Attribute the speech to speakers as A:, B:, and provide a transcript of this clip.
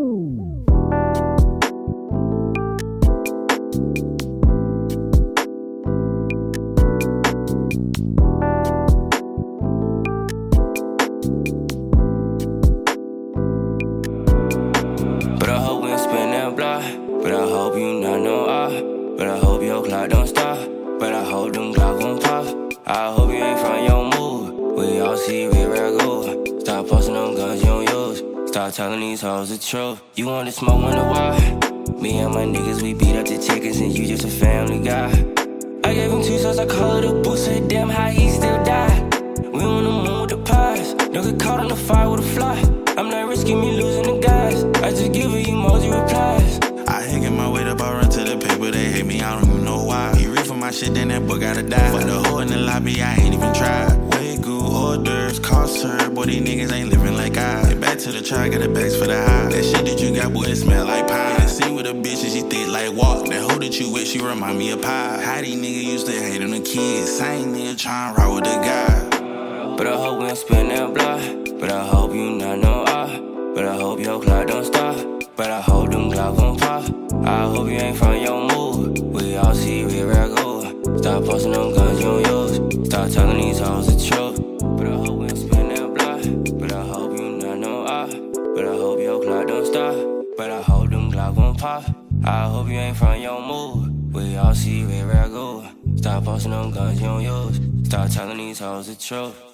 A: But I hope we don't spin that block. But I hope you not know But I hope your clock don't stop. But I hope them Glock gon' pop. I hope you ain't from your mood. We all see red go. Stop posting them guns you don't use. Stop telling these hoes the truth. You want to smoke, wonder why? Me and my niggas, we beat up the chickens and you just a family guy. I gave him 2 shots, I call it a boost. Said damn how he still died. We on the moon with the pies. Don't get caught on the fire with a fly. I'm not risking me losing the guys. I just give her emoji replies.
B: I hang in my weight up, I run to the paper. They hate me, I don't even know why. He read for my shit, then that boy gotta die. For the hoe in the lobby, I ain't even tried. Way good hors d'oeuvres, cost her. Boy, these niggas ain't living like I. Get back to the try, got the bags for the high. That shit that you got, boy, it smell like pie. I seen with a bitch and she thick like walk. That hoe that you with, she remind me of pie. How these niggas used to hate on the kids. Same nigga tryna ride with the guy.
A: But I hope we don't spin that block. But I hope you not know But I hope your clock don't stop. But I hope them Glock gon' pop. I hope you ain't from your mood. We all see red go. Stop posting them guns you don't use. Stop telling these hoes the truth. But I hope we don't spin that block. But I hope you not know But I hope your clock don't stop. But I hope them Glock gon' pop. I hope you ain't from your mood. We all see red go. Stop posting them guns you don't use. Stop telling these hoes the truth.